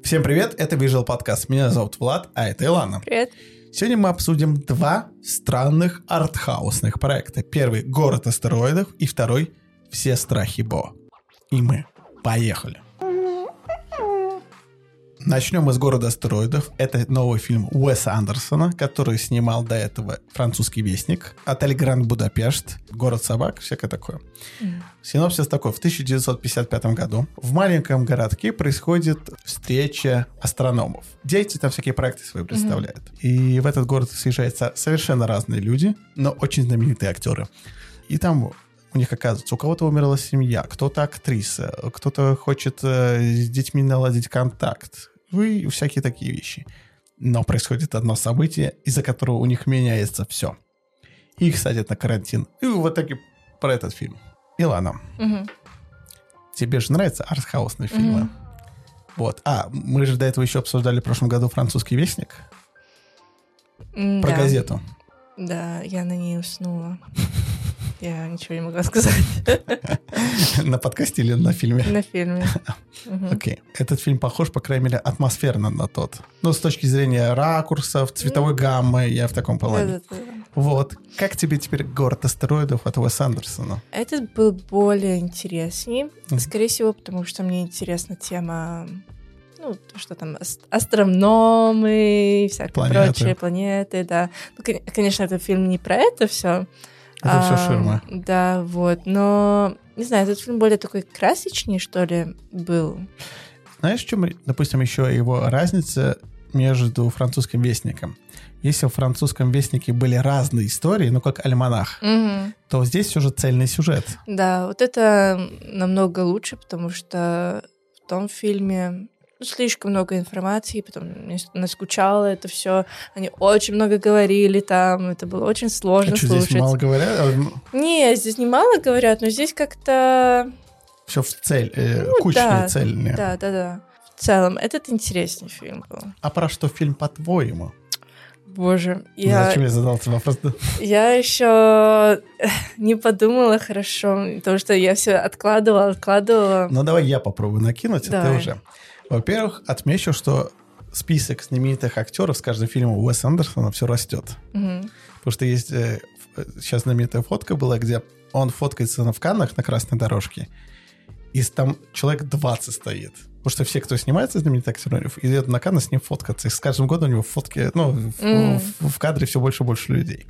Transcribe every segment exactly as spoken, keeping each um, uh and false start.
Всем привет, это Visual Podcast. Меня зовут Влад, а это Илана. Привет. Сегодня мы обсудим два странных артхаусных проекта. Первый — «Город астероидов», и второй — «Все страхи Бо». И мы поехали. Начнем мы с «Города астероидов». Это новый фильм Уэса Андерсона, который снимал до этого «Французский вестник», «Отель Гранд Будапешт», «Город собак», всякое такое. Mm. Синопсис такой. В тысяча девятьсот пятьдесят пятом году в маленьком городке происходит встреча астрономов. Дети там всякие проекты свои представляют. Mm-hmm. И в этот город съезжаются совершенно разные люди, но очень знаменитые актеры. И там у них, оказывается, у кого-то умерла семья, кто-то актриса, кто-то хочет э, с детьми наладить контакт. И всякие такие вещи. Но происходит одно событие, из-за которого у них меняется все. Их садят на карантин. И вот таки про этот фильм. Илана, угу. тебе же нравятся артхаусные фильмы? Угу. Вот. А, мы же до этого еще обсуждали в прошлом году «Французский вестник». Да. Про газету. Да, я на ней уснула. Я ничего не могла сказать. На подкасте или на фильме? На фильме. Окей. Этот фильм похож, по крайней мере, атмосферно на тот. Ну, с точки зрения ракурсов, цветовой гаммы, я в таком плане. Вот. Как тебе теперь «Город астероидов» от Уэса Андерсона? Этот был более интересней. Скорее всего, потому что мне интересна тема... Ну, то, что там астрономы и всякие планеты. Прочие планеты, да. Ну, конечно, этот фильм не про это все. Это а, все ширма. Да, вот. Но, не знаю, этот фильм более такой красочнее, что ли, был. Знаешь, в чем, допустим, еще его разница между «Французским вестником»? Если в «Французском вестнике» были разные истории, ну, как альманах, угу. то здесь уже цельный сюжет. Да, вот это намного лучше, потому что в том фильме... Ну, слишком много информации, потом мне наскучало это все. Они очень много говорили там, это было очень сложно а что, слушать. Здесь мало говорят? Не, здесь не мало говорят, но здесь как-то... Все в цель, э, ну, кучные, да, цельные. Да, да, да. В целом, этот интересный фильм был. А про что фильм, по-твоему? Боже, я... Зачем я задал этот вопрос? Я еще не подумала хорошо, потому что я все откладывала, откладывала. Ну, давай я попробую накинуть, давай. а ты уже... Во-первых, отмечу, что список знаменитых актеров с каждым фильмом Уэса Андерсона все растет. Угу. Потому что есть... Э, сейчас знаменитая фотка была, где он фоткается в Каннах на красной дорожке, и там человек двадцать стоит. Потому что все, кто снимается знаменитых актеров, идет на Канны с ним фоткаться. И с каждым годом у него фотки... Ну, mm. в, в кадре все больше и больше людей.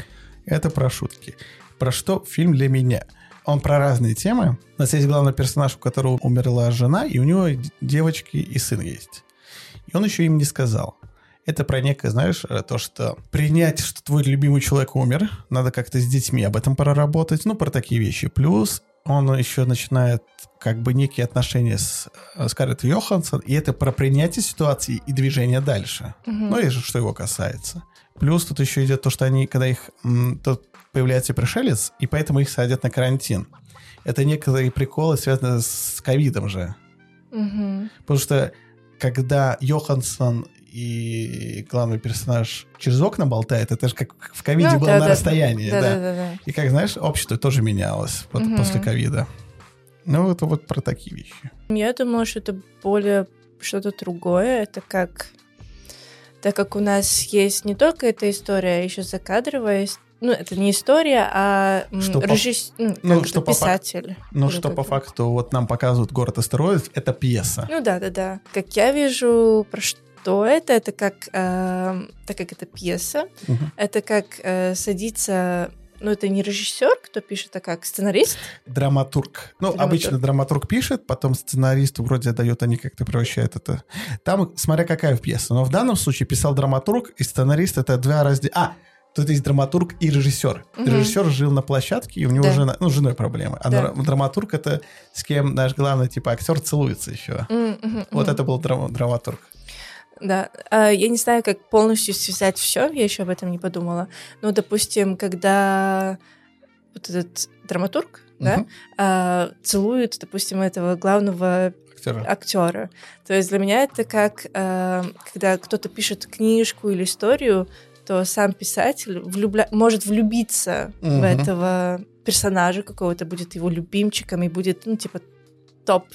Это про шутки. Про что фильм для меня? Он про разные темы. У нас есть главный персонаж, у которого умерла жена, и у него девочки и сын есть. И он еще им не сказал. Это про некое, знаешь, то, что принять, что твой любимый человек умер, надо как-то с детьми об этом проработать, ну, про такие вещи. Плюс он еще начинает как бы некие отношения с Скарлетт Йоханссон, и это про принятие ситуации и движение дальше. Угу. Ну, и что его касается. Плюс тут еще идет то, что они, когда их... Тут появляется пришелец, и поэтому их садят на карантин. Это некоторые приколы, связанные с ковидом же. Угу. Потому что когда Йоханссон и главный персонаж через окна болтает, это же как в ковиде ну, было да, на да, расстоянии. Да, да. Да, да, да. И как, знаешь, общество тоже менялось угу. после ковида. Ну, это вот про такие вещи. Я думала, что это более что-то другое. Это как... Так как у нас есть не только эта история, а еще закадровая. Ну, это не история, а режиссер, ну, ну, что писатель. По ну, что по факту вот нам показывают «Город астероидов», это пьеса. Ну, да-да-да. Как я вижу, про что это, это как, э, так как это пьеса, угу. это как э, садится... Ну, это не режиссер, кто пишет, а как сценарист? Драматург. Ну, драматург. Обычно драматург пишет, потом сценаристу вроде дает, они как-то превращают это. Там, смотря какая пьеса. Но в данном случае писал драматург и сценарист. Это два раздела. А, тут есть драматург и режиссер. Угу. Режиссер жил на площадке, и у него да. жена, ну, с женой проблемы. А да. драматург — это с кем наш главный, типа, актер целуется еще. Угу, вот угу. это был драм- драматург. Да, я не знаю, как полностью связать все, я еще об этом не подумала. Но, допустим, когда вот этот драматург, uh-huh. да, целует, допустим, этого главного актера. актера. То есть для меня это как, когда кто-то пишет книжку или историю, то сам писатель влюбля... может влюбиться uh-huh. в этого персонажа какого-то, будет его любимчиком и будет, ну, типа, топ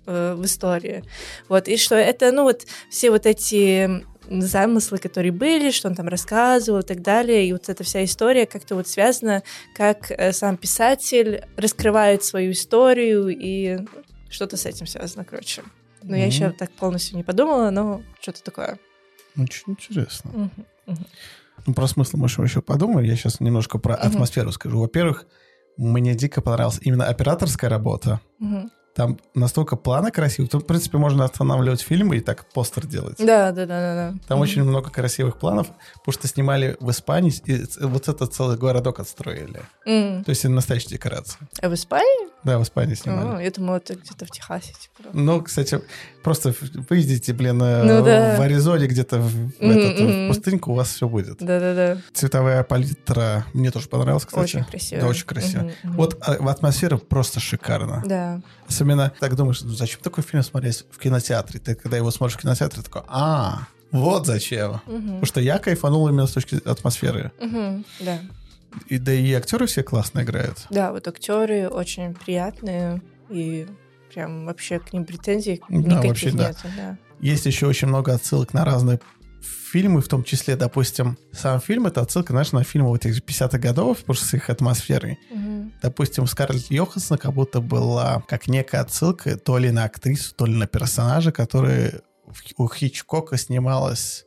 э, в истории. Вот, и что это, ну, вот все вот эти замыслы, которые были, что он там рассказывал и так далее, и вот эта вся история как-то вот связана, как э, сам писатель раскрывает свою историю, и ну, что-то с этим связано, короче. Но mm-hmm. я еще так полностью не подумала, но что-то такое. Очень интересно. Mm-hmm. Mm-hmm. Ну, про смысл мы еще подумаем. Я сейчас немножко про mm-hmm. атмосферу скажу. Во-первых, мне дико понравилась именно операторская работа. Mm-hmm. Там настолько планы красивые. Тут, в принципе, можно останавливать фильмы и так постер делать. Да, да, да, да. да. Там mm-hmm. очень много красивых планов, потому что снимали в Испании, и вот этот целый городок отстроили. Mm-hmm. То есть настоящие декорации. А в Испании? Да, в Испании снимали. О, я думала, это где-то в Техасе. Типа. Ну, кстати, просто выйдите, блин, ну, да. в Аризоне где-то в, mm-hmm. этот, в пустыньку, у вас все будет. Да-да-да. Цветовая палитра мне тоже понравилась, кстати. Очень красиво. Да, очень красиво. Mm-hmm. Вот а, атмосфера просто шикарна. Да. Особенно так думаешь, ну, зачем такой фильм смотреть в кинотеатре? Ты когда его смотришь в кинотеатре, такой, а, вот зачем. Mm-hmm. Потому что я кайфанул именно с точки атмосферы. Mm-hmm. Да. И, да и актеры все классно играют. Да, вот актеры очень приятные, и прям вообще к ним претензий да, никаких вообще, нет. Да. Да. Есть еще очень много отсылок на разные фильмы, в том числе, допустим, сам фильм — это отсылка, знаешь, на фильмы вот этих пятидесятых годов, потому что с их атмосферой. Угу. Допустим, Скарлетт Йоханссон как будто была как некая отсылка то ли на актрису, то ли на персонажа, который у Хичкока снималась.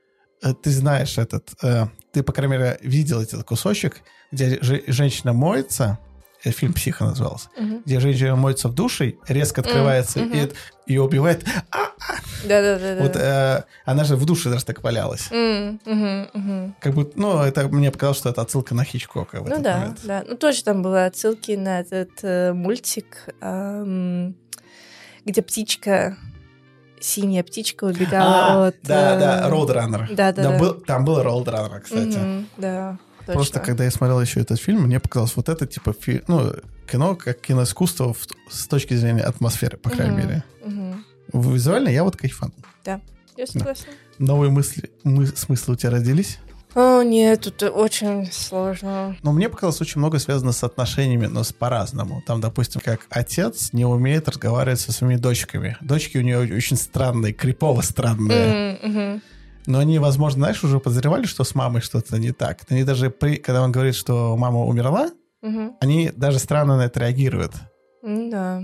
Ты знаешь этот... Ты, по крайней мере, видел этот кусочек, где женщина моется, фильм «Психо» назывался, uh-huh. где женщина моется в душе, резко открывается, uh-huh. и ее убивает. Да-да-да. Вот э, она же в душе даже так валялась. Uh-huh. Uh-huh. Как будто, ну, это мне показалось, что это отсылка на Хичкока в ну этот да, момент. да. Ну, тоже там были отсылки на этот э, мультик, эм, где птичка... Синяя птичка убегала а, от... Да, э... да, Roadrunner. Да, да, да. да. Был, там был Roadrunner, кстати. Mm-hmm, да, точно. Просто когда я смотрел еще этот фильм, мне показалось, вот это типа фи... ну, кино как киноискусство в... с точки зрения атмосферы, по крайней mm-hmm, мере. Mm-hmm. Визуально я вот кайфанул. Да, я согласна. Да. Новые мысли, мы... смыслы у тебя родились? О, нет, тут очень сложно. Но мне показалось, очень много связано с отношениями, но с по-разному. Там, допустим, как отец не умеет разговаривать со своими дочками. Дочки у нее очень странные, крипово странные. Mm-hmm. Но они, возможно, знаешь, уже подозревали, что с мамой что-то не так. Они даже, при... когда он говорит, что мама умерла, mm-hmm. они даже странно на это реагируют. Mm, да.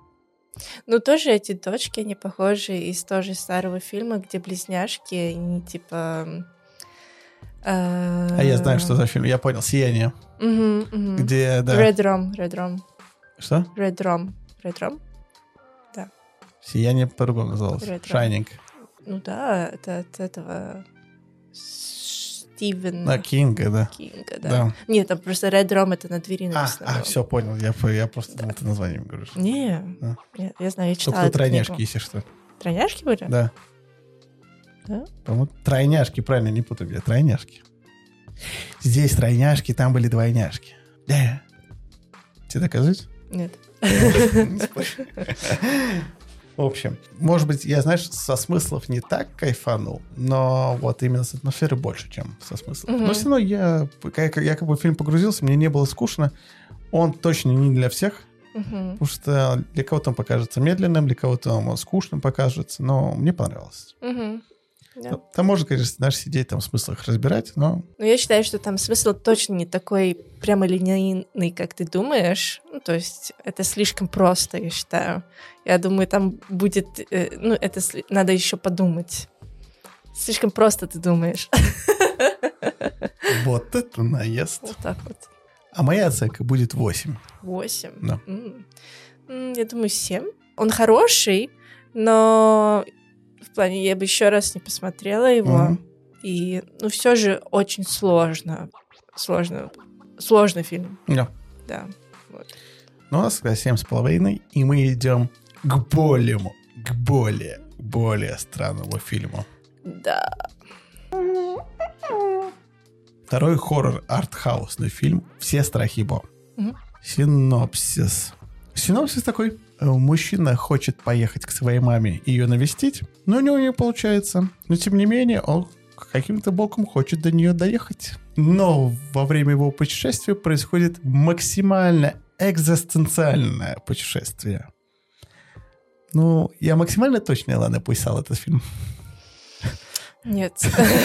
Ну, тоже эти дочки, они похожи из тоже старого фильма, где близняшки, они типа... А я знаю, что за фильм. Я понял. «Сияние». Uh-huh, uh-huh. Где, да. Red Rum, Red Rum. Что? Red Rum. Red Rum? Да. «Сияние» по-другому называлось. «Shining». Ну да, это от этого Стивена. На Кинга, да. Кинга, да. да. Нет, там просто Red Rum это на двери написано. А, а все, понял. Я, я просто да. это названием говорю. Не, да. я, я знаю, я читала. Только тройняшки, если что. Тройняшки были? Да. Да? По-моему, тройняшки, правильно, не путай меня, тройняшки. Здесь тройняшки, там были двойняшки. Да. Тебе доказать? Нет. В общем, может быть, я, знаешь, со смыслов не так кайфанул, но вот именно с атмосферы больше, чем со смыслов. Uh-huh. Но все равно я, я, я как бы в фильм погрузился, мне не было скучно. Он точно не для всех, uh-huh. потому что для кого-то он покажется медленным, для кого-то он скучным покажется, но мне понравилось. Uh-huh. Yeah. Там можно, конечно, знаешь, сидеть там в смыслах разбирать, но... Ну, я считаю, что там смысл точно не такой прямолинейный, как ты думаешь. Ну, то есть это слишком просто, я считаю. Я думаю, там будет... Э, ну, это сли... надо еще подумать. Слишком просто ты думаешь. Вот это наезд. Вот так вот. А моя оценка будет восемь. восемь? Да. М-м, я думаю, семь. Он хороший, но... В плане, я бы еще раз не посмотрела его. Mm-hmm. И, ну, все же очень сложно. Сложно. Сложный фильм. Yeah. Да. Вот. Ну, у нас семь с половиной, и мы идем к более, к более, более странному фильму. Да. Второй хоррор-артхаусный фильм «Все страхи Бо». Mm-hmm. Синопсис. Синопсис такой. Мужчина хочет поехать к своей маме и ее навестить, но у него не получается. Но, тем не менее, он каким-то боком хочет до нее доехать. Но во время его путешествия происходит максимально экзистенциальное путешествие. Ну, я максимально точно, ладно, писал этот фильм. Нет.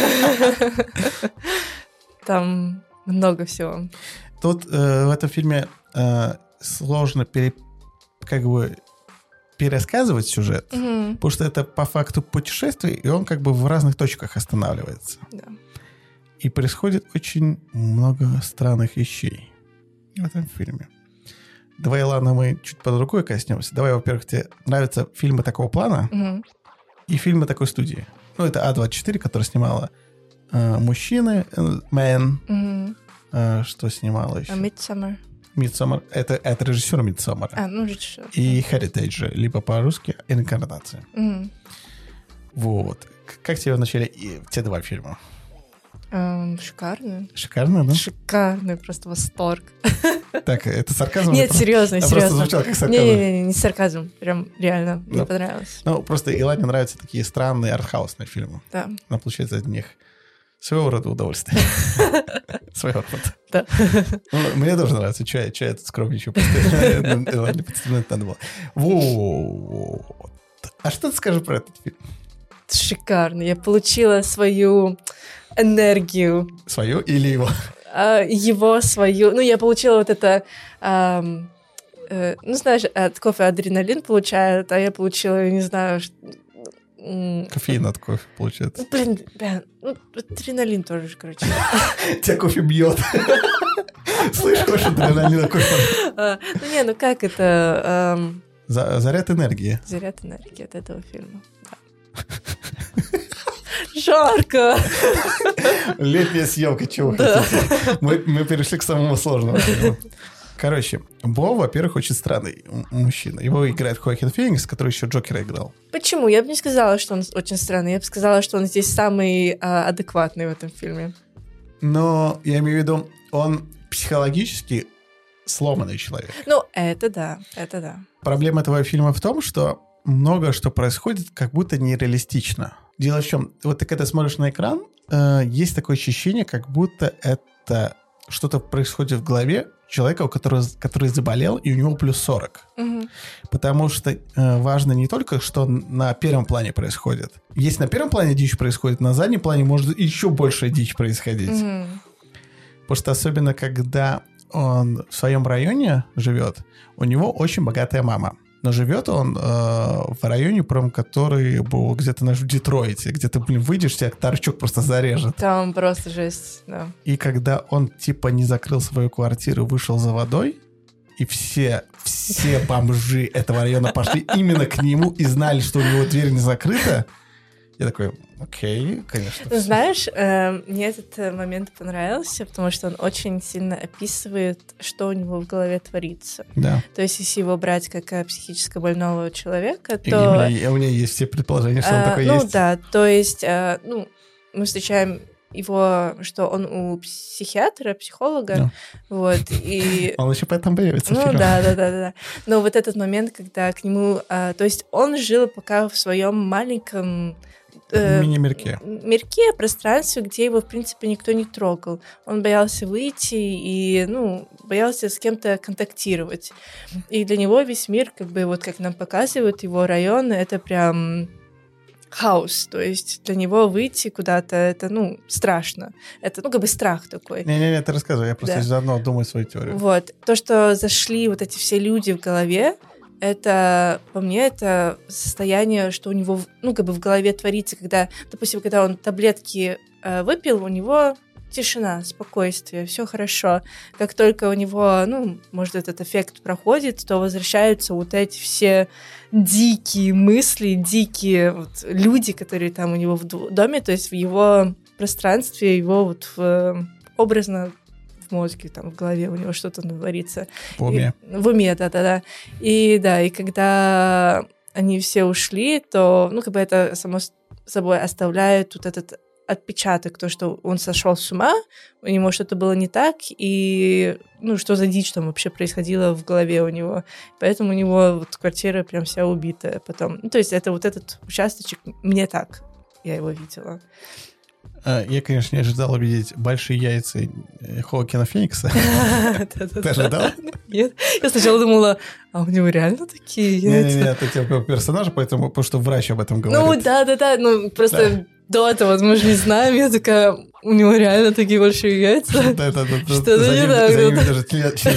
Там много всего. Тут э, в этом фильме э, сложно пере, как бы пересказывать сюжет, mm-hmm. потому что это по факту путешествие, и он как бы в разных точках останавливается. Yeah. И происходит очень много странных вещей в этом фильме. Давай, ладно, мы чуть по другой коснемся. Давай, во-первых, тебе нравятся фильмы такого плана mm-hmm. и фильмы такой студии. Ну, это А двадцать четыре, которая снимала э, «Мужчины», «Мэн», mm-hmm. э, что снимала еще? «Midsommar». «Midsommar». Это, это режиссер «Midsommar». А, ну, режиссер. И «Heritage», либо по-русски «Инкарнация». Mm-hmm. Вот. Как тебе вначале и те два фильма? Um, шикарно. Шикарно, да? Шикарный, просто восторг. Так, это сарказм? Нет, серьезно, а серьезно. Просто звучало как сарказм. Не-не-не, не сарказм. Прям реально, мне понравилось. Ну, просто Илане нравятся такие странные артхаусные фильмы. Да. Она получает от них своего рода удовольствие. Своего рода. Да. Мне тоже нравится. Че я тут скромничаю? Илане подстегнуть надо было. Вот. А что ты скажешь про этот фильм? Шикарно. Я получила свою энергию. Свою или его? Uh, его, свою. Ну, я получила вот это... Uh, uh, ну, знаешь, от кофе адреналин получают, а я получила, я не знаю... Uh, Кофеин от кофе получается. Блин, блин, ну, адреналин тоже, короче. Тебя кофе бьет. Слышь, кофе адреналин от кофе. Ну, не, ну как это... Заряд энергии. Заряд энергии от этого фильма, да. Жарко. Летняя съемка, чего да. хотите. Мы, мы перешли к самому сложному фильму. Короче, Бо, во-первых, очень странный мужчина. Его играет Хоакин Феникс, который еще Джокера играл. Почему? Я бы не сказала, что он очень странный. Я бы сказала, что он здесь самый а, адекватный в этом фильме. Но я имею в виду, он психологически сломанный человек. Ну, это да, это да. Проблема этого фильма в том, что много что происходит как будто нереалистично. Дело в чем, вот ты когда смотришь на экран, э, есть такое ощущение, как будто это что-то происходит в голове человека, у которого, который заболел, и у него плюс сорок. Угу. Потому что э, важно не только, что на первом плане происходит. Есть на первом плане дичь происходит, на заднем плане может еще больше дичь происходить. Угу. Потому что особенно, когда он в своем районе живет, у него очень богатая мама. Но живет он э, в районе, прям, который был где-то в Детройте, где ты, блин, выйдешь, тебя торчок просто зарежет. Там просто жесть, да. И когда он, типа, не закрыл свою квартиру, вышел за водой, и все, все бомжи этого района пошли именно к нему и знали, что у него дверь не закрыта, я такой, окей, конечно. Ну, знаешь, э, мне этот момент понравился, потому что он очень сильно описывает, что у него в голове творится. Да. То есть, если его брать как психически больного человека, то... И у, меня, у меня есть все предположения, что э, он такой ну, есть. Ну да, то есть, э, ну, мы встречаем его, что он у психиатра, психолога, да. Вот, и... Он еще поэтому появится. Ну, да, да, да, да. Но вот этот момент, когда к нему... Э, то есть, он жил пока в своем маленьком... Э, мини-мирке. Мирке, пространстве, где его, в принципе, никто не трогал. Он боялся выйти и, ну, боялся с кем-то контактировать. И для него весь мир, как бы, вот как нам показывают, его район, это прям хаос. То есть для него выйти куда-то, это, ну, страшно. Это, ну, как бы страх такой. Не-не-не, ты рассказывай, я просто да. заодно думаю свою теорию. Вот. То, что зашли вот эти все люди в голове, это, по мне, это состояние, что у него, ну, как бы в голове творится, когда, допустим, когда он таблетки э, выпил, у него тишина, спокойствие, все хорошо. Как только у него, ну, может, этот эффект проходит, то возвращаются вот эти все дикие мысли, дикие вот люди, которые там у него в доме, то есть в его пространстве, его вот в, образно в мозге, там, в голове у него что-то творится. В уме. И, в уме, да-да-да. И да, и когда они все ушли, то, ну, как бы это само собой оставляет вот этот отпечаток, то, что он сошел с ума, у него что-то было не так, и, ну, что за дичь там вообще происходило в голове у него. Поэтому у него вот квартира прям вся убитая потом. Ну, то есть это вот этот участочек, мне так, я его видела. Я, конечно, не ожидал увидеть большие яйца Хоакина Феникса. Ты ожидал? Нет. Я сначала думала, а у него реально такие яйца? Нет, это типа персонажа, поэтому, потому что врач об этом говорит. Ну, да-да-да, ну, просто до этого мы же не знаем. Я такая, у него реально такие большие яйца? Да-да-да. Что-то не так. За ним даже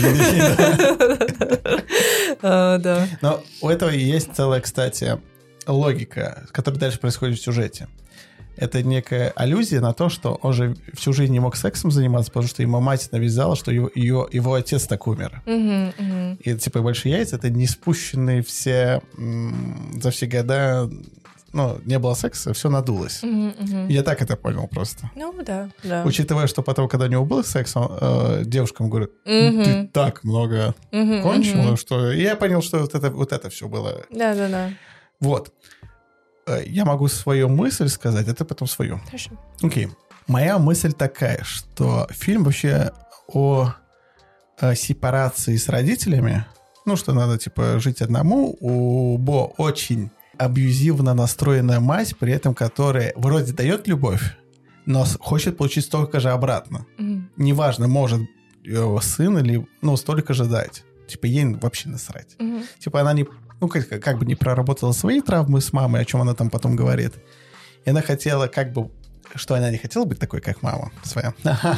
член. Да. Но у этого есть целая, кстати, логика, которая дальше происходит в сюжете. Это некая аллюзия на то, что он же всю жизнь не мог сексом заниматься, потому что ему мать навязала, что его, ее, его отец так умер. Uh-huh, uh-huh. И типа большие яйца — это не спущенные все м- за все года, ну, не было секса, все надулось. Uh-huh, uh-huh. Я так это понял просто. Ну, да, да. Учитывая, что потом, когда у него был секс, он э, девушкам говорит, uh-huh. ты так много uh-huh, кончила, uh-huh. что... И я понял, что вот это, вот это все было. Да-да-да. Вот. Я могу свою мысль сказать, а ты потом свою. Хорошо. Окей. Моя мысль такая, что фильм вообще о, о сепарации с родителями, ну, что надо, типа, жить одному, у Бо очень абьюзивно настроенная мать, при этом которая вроде дает любовь, но хочет получить столько же обратно. Mm-hmm. Неважно, может его сын или, ну, столько же дать. Типа, ей вообще насрать. Mm-hmm. Типа, она не... Ну, как, как бы не проработала свои травмы с мамой, о чем она там потом говорит. И она хотела как бы... Что она не хотела быть такой, как мама своя.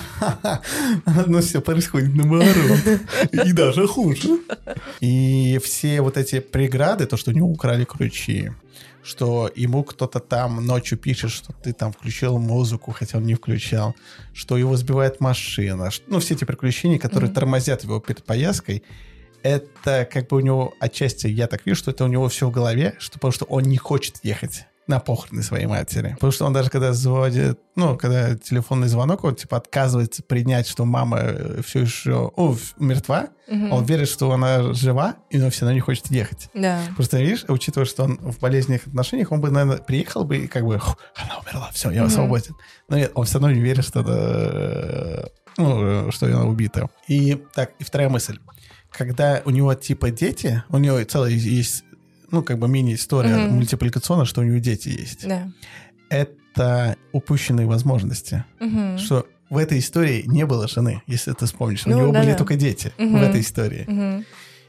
Но все происходит наоборот. И даже хуже. И все вот эти преграды, то, что у него украли ключи, что ему кто-то там ночью пишет, что ты там включил музыку, хотя он не включал, что его сбивает машина. Ну, все эти приключения, которые mm-hmm. тормозят его перед поездкой, это как бы у него отчасти, я так вижу, что это у него все в голове, что, потому что он не хочет ехать на похороны своей матери. Потому что он даже когда заводит, ну, когда телефонный звонок, он типа отказывается принять, что мама все еще о, мертва, угу. Он верит, что она жива, и он все равно не хочет ехать. Да. Просто, видишь, учитывая, что он в болезненных отношениях, он бы, наверное, приехал бы и как бы, она умерла, все, я угу. свободен. Но нет, он все равно не верит, что это, ну, что она убита. И так, и вторая мысль. Когда у него типа дети, у него целая есть, ну, как бы мини-история mm-hmm. мультипликационная, что у него дети есть. Да. Это упущенные возможности. Mm-hmm. Что в этой истории не было жены, если ты вспомнишь. Ну, у него да, были да. только дети mm-hmm. в этой истории. Mm-hmm.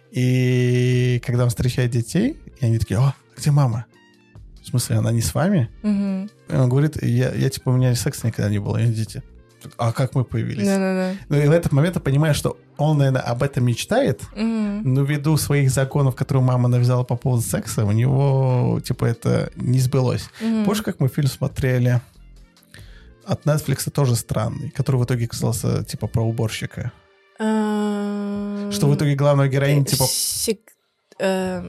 И когда он встречает детей, и они такие, о, где мама? В смысле, она не с вами? Mm-hmm. И он говорит, я, я типа, у меня секса никогда не было, и дети. А как мы появились? Да-да-да. Ну и в этот момент я понимаю, что он, наверное, об этом мечтает, mm-hmm. но ввиду своих законов, которые мама навязала по поводу секса, у него, типа, это не сбылось. Mm-hmm. Помнишь, как мы фильм смотрели от Netflix, тоже странный, который в итоге оказался, типа, про уборщика? Uh... Что в итоге главная героиня, типа... Сек... Uh...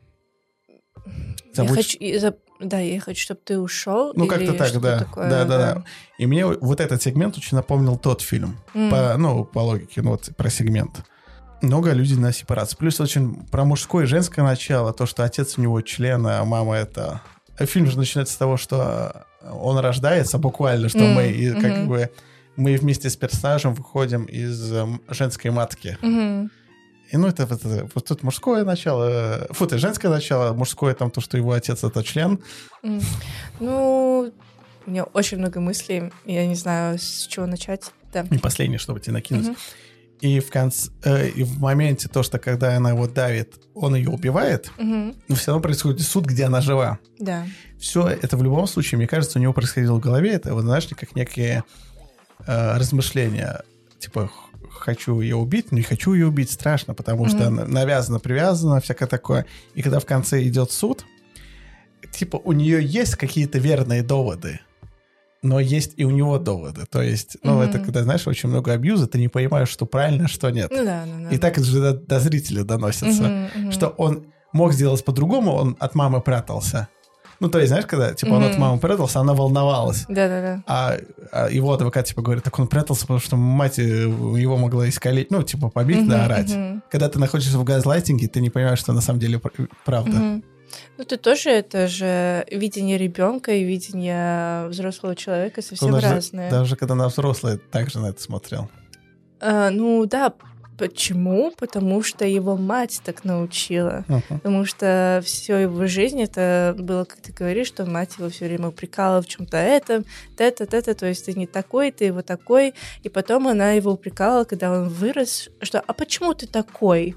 Я хочу... Да, я хочу, чтобы ты ушел. Ну, как-то так, да. Такое, да. Да, да. да. И мне вот этот сегмент очень напомнил тот фильм. Mm. По, ну, по логике, ну, вот про сегмент. Много людей на сепарации. Плюс очень про мужское и женское начало. То, что отец у него член, а мама это... Фильм же начинается с того, что он рождается буквально, что mm. мы и, как mm-hmm. бы мы вместе с персонажем выходим из женской матки. Mm-hmm. И ну, это, это вот тут мужское начало, фу, это женское начало, мужское там то, что его отец это член. Mm. Ну, у меня очень много мыслей, я не знаю, с чего начать. Да. И последнее, чтобы тебе накинуть. Mm-hmm. И в конце, э, и в моменте то, что когда она его давит, он ее убивает, mm-hmm. но все равно происходит суд, где она жива. Да. Все это в любом случае, мне кажется, у него происходило в голове, это, вот, знаешь, как некие э, размышления, типа... хочу ее убить, но не хочу ее убить, страшно, потому mm-hmm. что навязано, привязано, всякое такое. И когда в конце идет суд, типа у нее есть какие-то верные доводы, но есть и у него доводы. То есть, ну, mm-hmm. это когда, знаешь, очень много абьюза, ты не понимаешь, что правильно, что нет. Ну, да, ну, да. И так это же до, до зрителя доносится, mm-hmm, mm-hmm. что он мог сделать по-другому, он от мамы прятался. Ну, то есть, знаешь, когда, типа, mm-hmm. он от мамы прятался, она волновалась. Да-да-да. А, а его адвокат, типа, говорит, так он прятался, потому что мать его могла искалечить, ну, типа, побить, mm-hmm, да, орать. Mm-hmm. Когда ты находишься в газлайтинге, ты не понимаешь, что на самом деле правда. Mm-hmm. Ну, ты тоже, это же видение ребенка и видение взрослого человека совсем ну, даже, разные. Даже когда на взрослые так же на это смотрел. А, ну, да, Почему? Потому что его мать так научила. Uh-huh. Потому что всю его жизнь это было, как ты говоришь, что мать его все время упрекала в чем-то этом, это, это, то есть ты не такой, ты его такой. И потом она его упрекала, когда он вырос, что «а почему ты такой?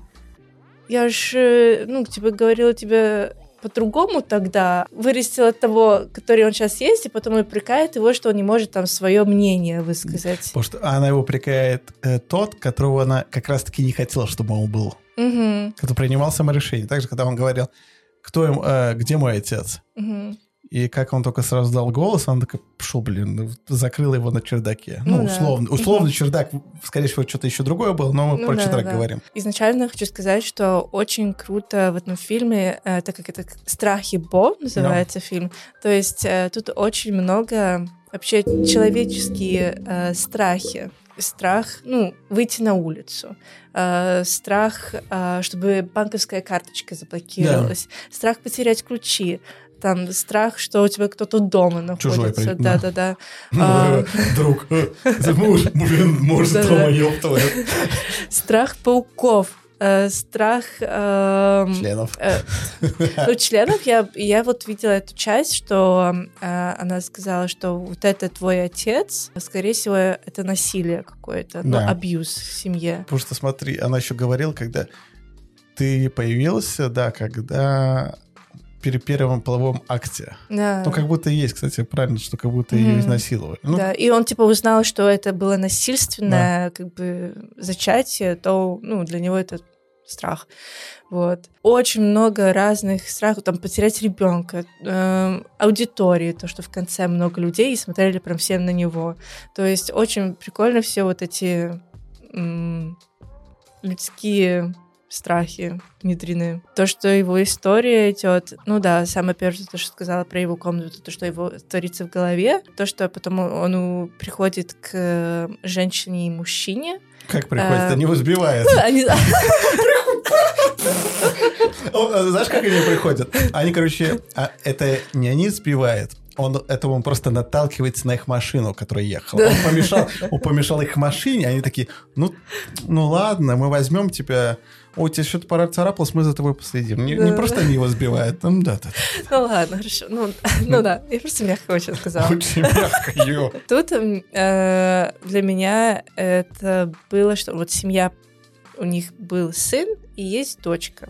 Я же, ну, тебе говорила тебе по-другому тогда, вырастил от того, который он сейчас есть, и потом упрекает его, что он не может там свое мнение высказать». Потому что она его упрекает э, тот, которого она как раз-таки не хотела, чтобы он был. Угу. Который принимал саморешение. Также, когда он говорил, кто им, э, где мой отец? Угу. И как он только сразу дал голос, он такой, пошел, блин, закрыл его на чердаке. Ну, Ну, условно. да. Условно Угу. чердак, скорее всего, что-то еще другое было, но мы Ну, про да, чердак да. говорим. Изначально хочу сказать, что очень круто в этом фильме, э, так как это «Страхи Бо» называется no. фильм, то есть э, тут очень много вообще человеческие э, страхи. Страх, ну, выйти на улицу, э, страх, э, чтобы банковская карточка заблокировалась, yeah. страх потерять ключи, там страх, что у тебя кто-то дома находится. Чужой, да, да, да. Друг, блин, может, дома, ёб твою. Страх пауков. Э, страх... Э, членов. Э, ну, членов я, я вот видела эту часть, что э, она сказала, что вот это твой отец, скорее всего, это насилие какое-то, да. Ну, абьюз в семье. Потому что, смотри, она еще говорила, когда ты появился, да, когда... при первом половом акте. Да. Ну, как будто есть, кстати, правильно, что как будто mm-hmm. ее изнасиловали. Ну, да, и он, типа, узнал, что это было насильственное, да. как бы, зачатие, то, ну, для него это страх. Вот. Очень много разных страхов, там, потерять ребенка, э, аудитории, то, что в конце много людей, и смотрели прям все на него. То есть очень прикольно все вот эти м- людские... страхи внедрены. То, что его история идет, ну да, самое первое, то, что сказала про его комнату, то, что его творится в голове, то, что потом он приходит к женщине и мужчине. Как приходит? Они его сбивают. Знаешь, как они приходят? Они, короче, это не они сбивают, он, это он просто наталкивается на их машину, которая ехала. Да. Он, помешал, он помешал их машине, они такие, ну, ну ладно, мы возьмем тебя... О, у тебя что-то пора царапалось, мы за тобой последим. Не, да. не просто они его сбивают, там, да, да. Ну ладно, хорошо. Ну, ну да, я просто мягко очень сказала. Очень мягко, ё. Тут э, для меня это было, что вот семья, у них был сын и есть дочка.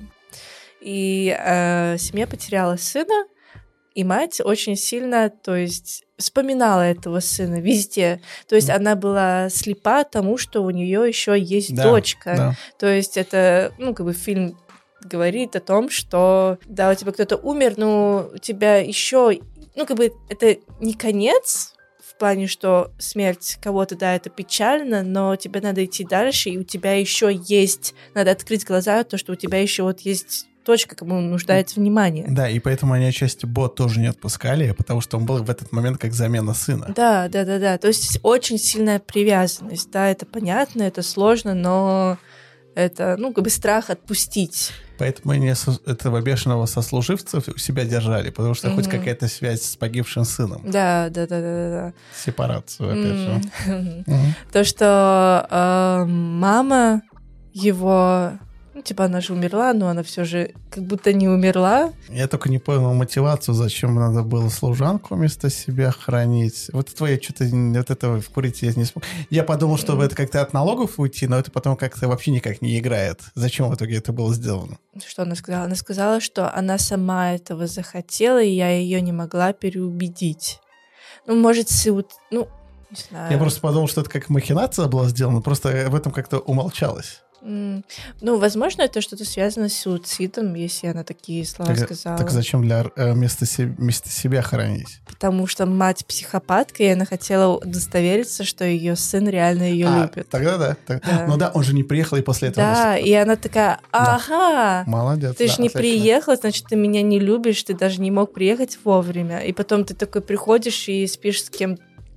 И э, семья потеряла сына, и мать очень сильно, то есть, вспоминала этого сына везде. То есть, mm. она была слепа тому, что у нее еще есть да, дочка. Да. То есть, это, ну, как бы фильм говорит о том, что, да, у тебя кто-то умер, но у тебя еще, ну, как бы, это не конец, в плане, что смерть кого-то, да, это печально, но тебе надо идти дальше, и у тебя еще есть, надо открыть глаза, то, что у тебя еще вот есть точка, кому нуждается внимание. Да, и поэтому они отчасти Бо тоже не отпускали, потому что он был в этот момент как замена сына. Да, да, да, да. То есть очень сильная привязанность. Да, это понятно, это сложно, но это, ну, как бы страх отпустить. Поэтому они этого бешеного сослуживца у себя держали, потому что mm-hmm. хоть какая-то связь с погибшим сыном. Да, да, да, да, да. Сепарацию, опять mm-hmm. же. Mm-hmm. То, что э, мама его... Ну, типа, она же умерла, но она все же как будто не умерла. Я только не понял мотивацию, зачем надо было служанку вместо себя хранить. Вот это я что-то, вот этого вкурить я не смог. Я подумал, что это как-то от налогов уйти, но это потом как-то вообще никак не играет. Зачем в итоге это было сделано? Что она сказала? Она сказала, что она сама этого захотела, и я ее не могла переубедить. Ну, может, суд... Ну, не знаю. Я просто подумал, что это как махинация была сделана, просто в этом как-то умолчалось. Mm. Ну, возможно, это что-то связано с суицидом, если она такие слова так, сказала. Так зачем для э, вместо, се- вместо себя хоронить? Потому что мать психопатка, и она хотела удостовериться, что ее сын реально ее а, любит. Тогда да. Так... да. Ну да, он же не приехал и после этого... Да, и она такая, ага, да. Молодец. ты да, же не точно. приехал, значит, ты меня не любишь, ты даже не мог приехать вовремя. И потом ты такой приходишь и спишь с кем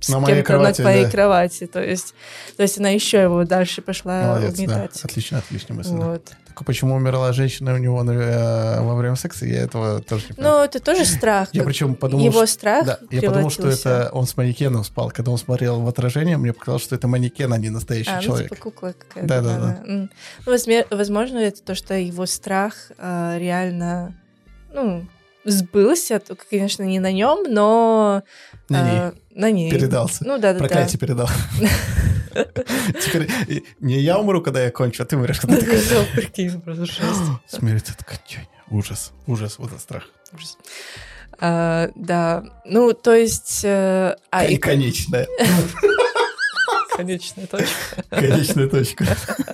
с на кем-то кровати, на твоей да. кровати. То есть, то есть она еще его дальше пошла Молодец, угнетать. Да. Отлично, отлично мысль. Вот. Да. Так почему умерла женщина у него э, во время секса, я этого тоже не понимаю. Ну, это тоже страх. Я причем подумал, его что, страх да, я подумал, что это он с манекеном спал. Когда он смотрел в отражение, мне показалось, что это манекен, а не настоящий а, человек. Ну, типа кукла какая-то. Да, да, да. Ну, возможно, это то, что его страх э, реально, ну, сбылся. Конечно, не на нем, но на э, ней. На ней. Передался. Ну, да, да, Проклятие да. передал. Теперь не я умру, когда я кончу, а ты умрешь, когда ты кончу. Прикинь, просто жесть. Смерть — это кончание. Ужас. Ужас, вот это страх. Ужас. А, да, ну, то есть... А, и конечная. Конечная точка. Конечная точка.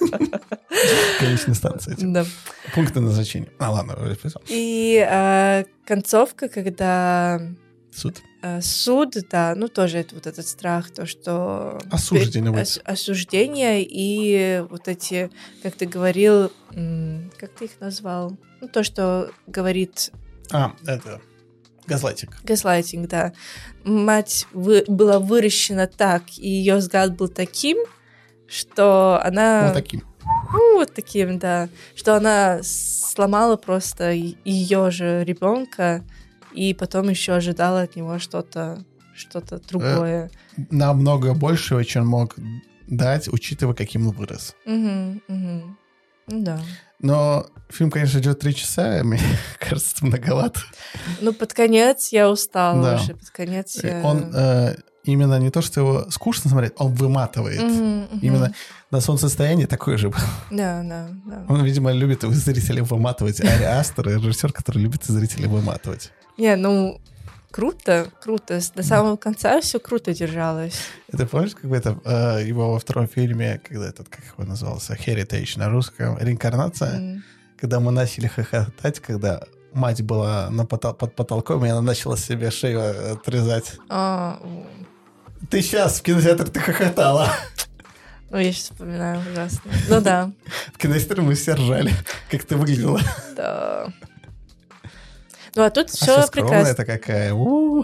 Конечная станция. Да. Пункты назначения. А, ладно. И а, концовка, когда... Суд. А, суд, да, ну, тоже это вот этот страх, то, что... Осуждение. Ос- осуждение и вот эти, как ты говорил, как ты их назвал? Ну, то, что говорит... А, это... Газлайтинг. Газлайтинг, да. Мать вы, была выращена так, и ее взгляд был таким, что она... Вот таким. Ну, вот таким, да. Что она сломала просто ее же ребенка, и потом еще ожидала от него что-то, что-то другое. Э, намного большего, чем мог дать, учитывая, каким он вырос. Угу, угу. Да. Но фильм, конечно, идет три часа, мне кажется, это многовато. Ну, под конец я устала да. уже, под конец я... Он э, именно не то, что его скучно смотреть, он выматывает. Uh-huh, uh-huh. Именно на солнцестоянии такое же было. Да, да, да. Он, видимо, любит зрителей выматывать. Ари Астер, режиссер, который любит зрителей выматывать. Не, ну... Круто, круто. До самого конца все круто держалось. Это помнишь, как бы это э, его во втором фильме, когда этот, как его назывался, Heritage на русском, реинкарнация, mm. когда мы начали хохотать, когда мать была на потол- под потолком, и она начала себе шею отрезать. А, ты сейчас в кинотеатре ты хохотала. Ну, я сейчас вспоминаю ужасно. Ну да. В кинотеатре мы все ржали, как ты выглядела. Да. Ну, а тут а все прекрасно. Это какая. У-у-у.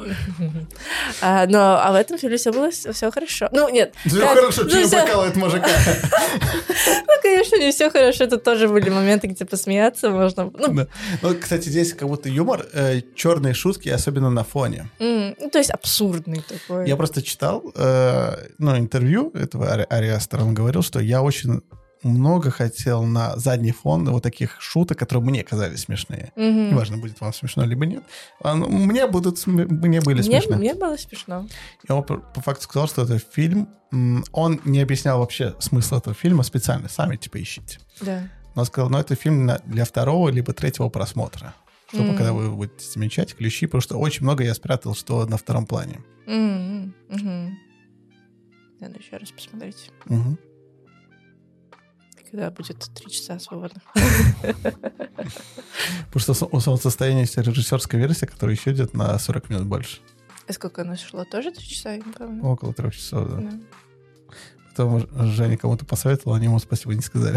А, но а в этом фильме все было все хорошо. Ну, нет. Все как... хорошо, ну, что не всё... прокалывает мужика. Ну, конечно, не все хорошо. Это тоже были моменты, где посмеяться можно. Ну, да. Ну кстати, здесь как будто юмор, э, черные шутки, особенно на фоне. Mm, ну, то есть абсурдный такой. Я просто читал э, ну, интервью этого Ари, Ари Астера. Он говорил, что я очень много хотел на задний фон вот таких шуток, которые мне казались смешные. Mm-hmm. Неважно, будет вам смешно либо нет. А, ну, мне, будут, мне были мне, смешны. Мне было смешно. И он по, по факту сказал, что это фильм... Он не объяснял вообще смысл этого фильма специально. Сами типа ищите. Да. Но он сказал, ну это фильм для второго либо третьего просмотра. Чтобы mm-hmm. когда вы будете замечать ключи, потому что очень много я спрятал, что на втором плане. Mm-hmm. Mm-hmm. Надо еще раз посмотреть. Mm-hmm. Когда будет три часа свободных. Потому что у солнцестояния есть режиссерская версия, которая еще идет на сорок минут больше. А сколько она шла? Тоже три часа, я не помню. Около трех часов, да. да. Потом Женя кому-то посоветовал, они ему спасибо не сказали.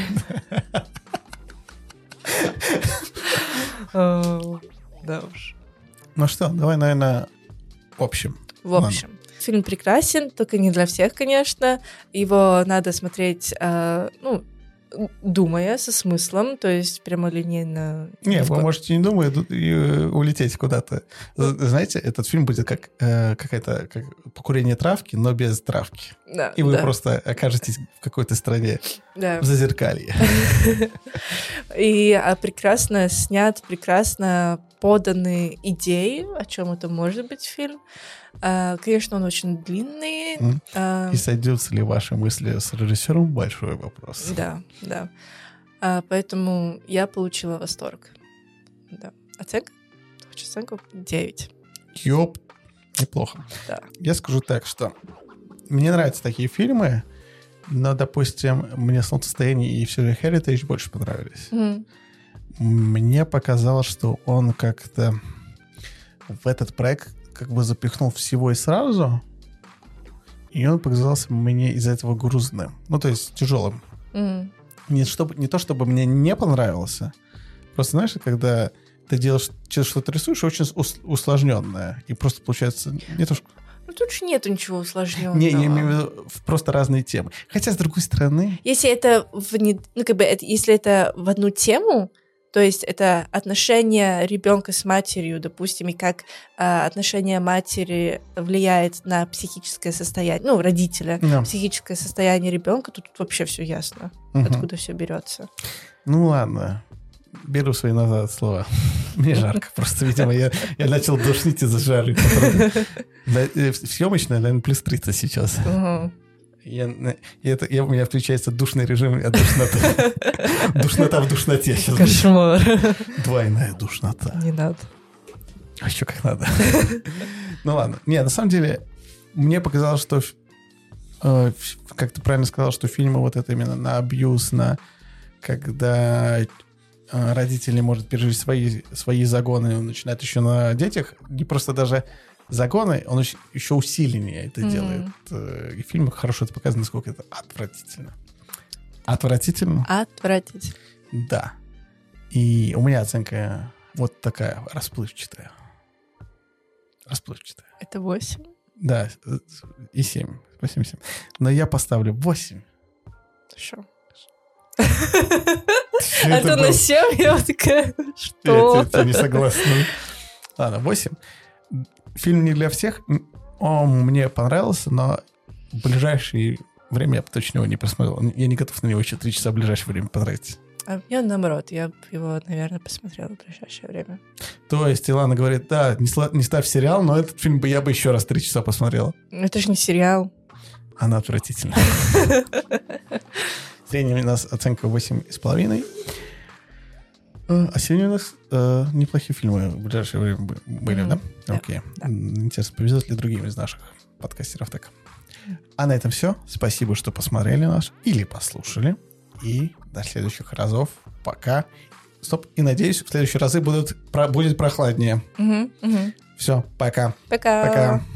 Да уж. Ну что, давай, наверное, в общем. В общем. Фильм прекрасен, только не для всех, конечно. Его надо смотреть, э, ну, думая, со смыслом, то есть прямолинейно. Не, вы можете не думать и улететь куда-то. Знаете, этот фильм будет как э, какая-то как покурение травки, но без травки. Да, и вы да. просто окажетесь в какой-то стране, да. в Зазеркалье. И прекрасно снят, прекрасно поданы идеи, о чем это может быть фильм. Конечно, он очень длинный. И сойдутся ли ваши мысли с режиссером? Большой вопрос. Да, да. Поэтому я получила восторг. Да. Оценка? Хочу оценку девять. Ёп, неплохо. Да. Я скажу так, что мне нравятся такие фильмы, но, допустим, мне «Солнцестояние» и все же «Heritage» больше понравились. Mm. Мне показалось, что он как-то в этот проект как бы запихнул всего и сразу, и он показался мне из-за этого грузным. Ну, то есть тяжелым. Mm. Не, чтобы, не то, чтобы мне не понравился. Просто, знаешь, когда ты делаешь что-то рисуешь, очень усложненное. И просто получается не то, что... Ну, тут же нету ничего усложненного. Не, я имею в виду просто разные темы. Хотя, с другой стороны... Если это в, не, ну, как бы, это, если это в одну тему, то есть это отношение ребенка с матерью, допустим, и как э, отношение матери влияет на психическое состояние, ну, родителя, Да. психическое состояние ребенка, то тут вообще все ясно, Угу. откуда все берется. Ну ладно, беру свои назад слова. Мне жарко, просто, видимо, я, я начал душнить из-за жары. В съемочной, наверное, плюс тридцать сейчас. Угу. Я, я, это, я, у меня включается душный режим от душноты. Душнота в душноте сейчас. Кошмар. Двойная душнота. Не надо. А еще как надо. Ну ладно. Не, на самом деле, мне показалось, что, э, как ты правильно сказал, что фильмы вот это именно на абьюз, на когда э, родитель не может пережить свои, свои загоны, он начинает еще на детях, не просто даже загоны, он еще, еще усиленнее это mm-hmm. делает. И в фильмах хорошо это показано, насколько это отвратительно. Отвратительно? Отвратительно. Да. И у меня оценка вот такая, расплывчатая. Расплывчатая. Это восемь? Да, и семь. восемь, семь. Но я поставлю восемь. Хорошо. А то на семь я такая, что? Я не согласна. Ладно, восемь. Фильм не для всех. Он мне понравился, но в ближайшее время я бы точно его не просмотрел. Я не готов на него еще три часа в ближайшее время потратить. А мне наоборот, я бы его, наверное, посмотрела в ближайшее время. То есть Илана говорит, да, не, сла- не ставь сериал, но этот фильм бы я бы еще раз три часа посмотрела. Это же не сериал. Она отвратительна. Средняя у нас оценка восемь с половиной. А сегодня у нас э, неплохие фильмы в ближайшее время были, mm-hmm. да? Окей. Okay. Да. Интересно, повезет ли другим из наших подкастеров так. А на этом все. Спасибо, что посмотрели нас или послушали. И до следующих разов. Пока. Стоп. И надеюсь, в следующие разы будут, про, будет прохладнее. Mm-hmm. Mm-hmm. Все, пока. Пока. Пока.